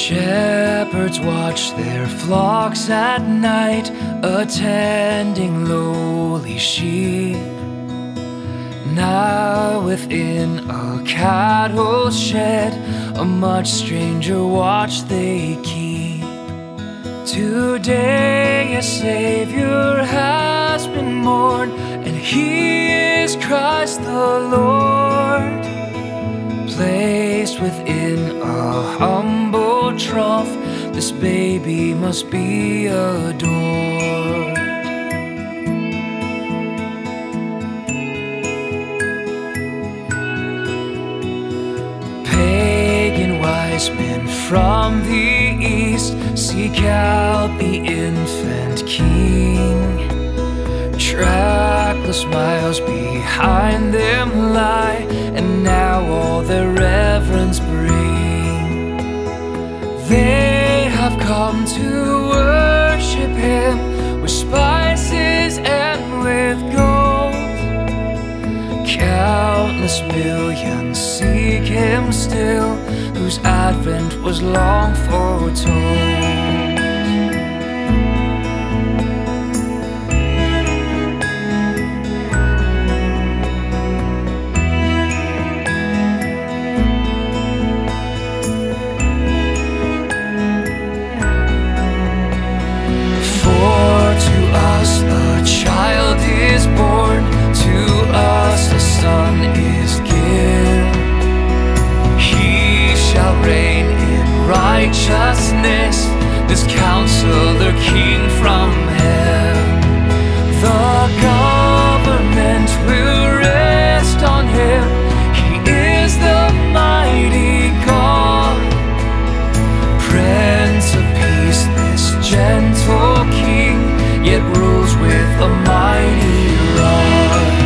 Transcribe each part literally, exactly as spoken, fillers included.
Shepherds watch their flocks at night, attending lowly sheep. Now within a cattle shed, a much stranger watch they keep. Today a Savior has been born, and He is Christ the Lord. Placed within a humble trough, this baby must be adored. Pagan wise men from the east seek out the infant King. Trackless miles behind them lie, and now all their reverence bring. They have come to worship Him with spices and with gold. Countless millions seek Him still, whose advent was long foretold. Righteousness, this Counselor, King from heaven. The government will rest on Him. He is the mighty God, Prince of Peace, this gentle King, yet rules with a mighty rod.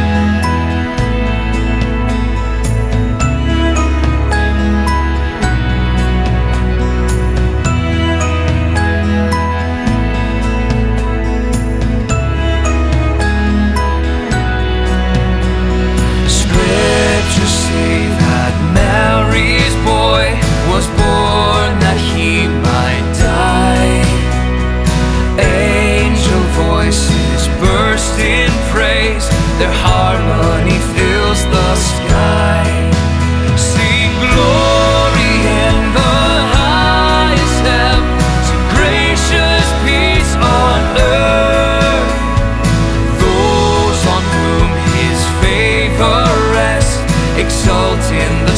Their harmony fills the sky. Sing glory in the highest heaven, sing gracious peace on earth. Those on whom His favor rests exult in the